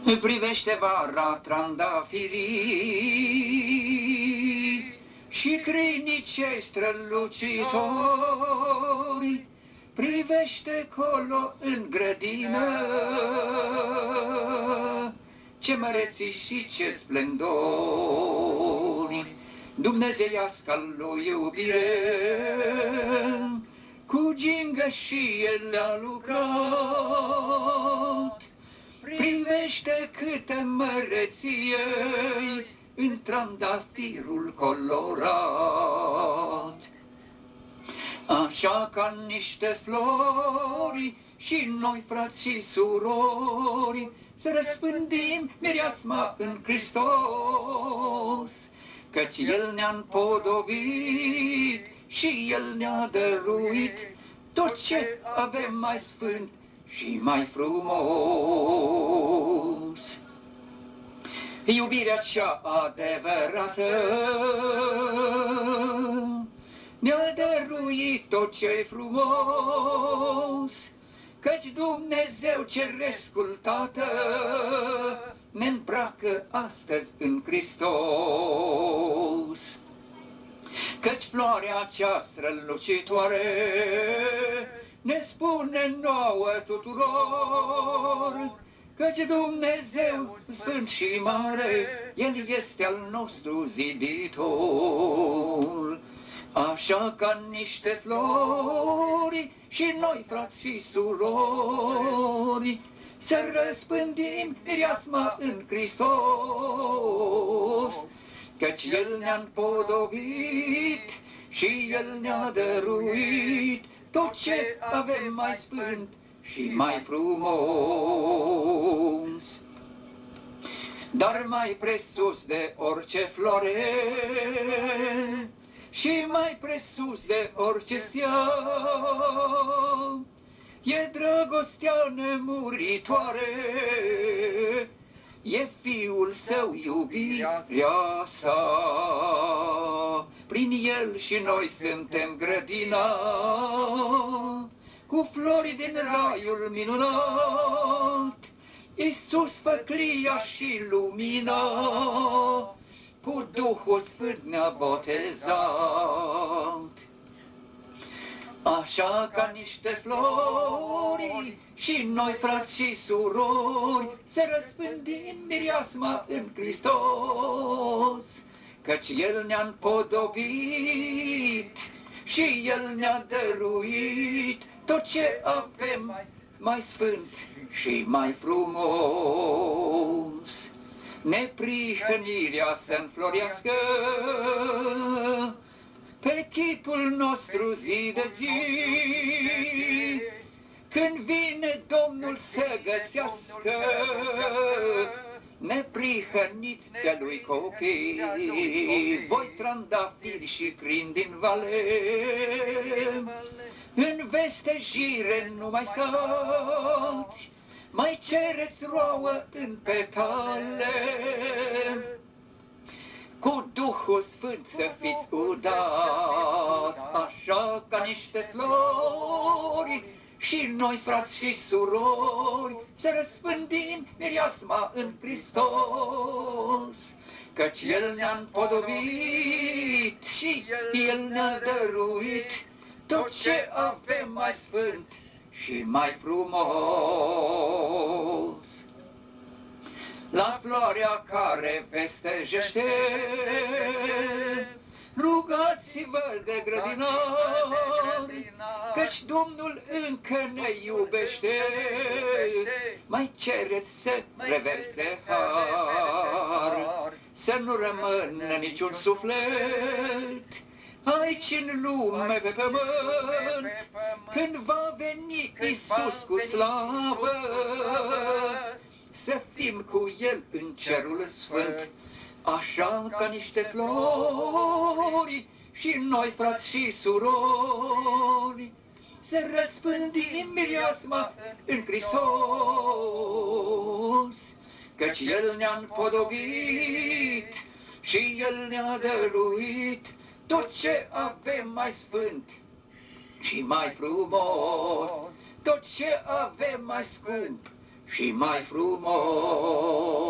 Privește vara trandafirii și crinii cei strălucitori, privește colo în grădină, ce măreții și ce splendori, dumnezeiasca lui iubire, cu gingă și el le-a lucrat. Privește câte măreție în trandafirul colorat. Așa ca niște flori și noi, frați și surori, să răspândim mireasma în Hristos, căci El ne-a împodobit și El ne-a dăruit tot ce avem mai sfânt și mai frumos. Iubirea cea adevărată ne-a dăruit tot ce-i frumos, căci Dumnezeu Cerescul Tată ne îmbracă astăzi în Hristos. Căci floarea cea strălucitoare ne spune nouă tuturor, căci Dumnezeu sfânt și mare, El este al nostru ziditor. Așa ca niște flori și noi, frați și surori, să răspândim mireasma în Hristos, căci El ne-a împodobit și El ne-a dăruit tot ce avem mai sfânt și mai frumos. Dar mai presus de orice floare și mai presus de orice stea, e dragostea nemuritoare, e Fiul Său, iubirea sa. Prin El și noi suntem grădina, cu flori din raiul minunat. Iisus făclia și lumina, cu Duhul Sfânt ne-a botezat. Așa ca niște flori și noi, frați și surori, să răspândim mireasma în Hristos, căci El ne-a împodobit și El ne-a dăruit tot ce avem mai sfânt și mai frumos. Neprihănirea să înflorească pe chipul nostru zi de zi, când vine Domnul să găsească neprihăniți de Lui copii. Voi trandafiri și crin din vale, în vestejire nu mai stați, mai cereți roauă în petale, cu Duhul Sfânt să fiți udați, așa ca niște flori și noi, frați și surori, să răspândim mireasma în Hristos, căci El ne-a împodobit și El ne-a dăruit tot ce avem mai sfânt și mai frumos. La floarea care vestejește, rugați-vă de grădinari, căci Domnul încă ne iubește, mai cereți să reverse har, să nu rămână niciun suflet aici în lume pe pământ, când va veni Iisus cu slavă, să fim cu El în cerul sfânt, așa ca niște flori și noi, frați și surori, să răspândim mireasma în Hristos, căci El ne-a împodobit și El ne-a dăruit tot ce avem mai sfânt și mai frumos, tot ce avem mai scump și mai frumos.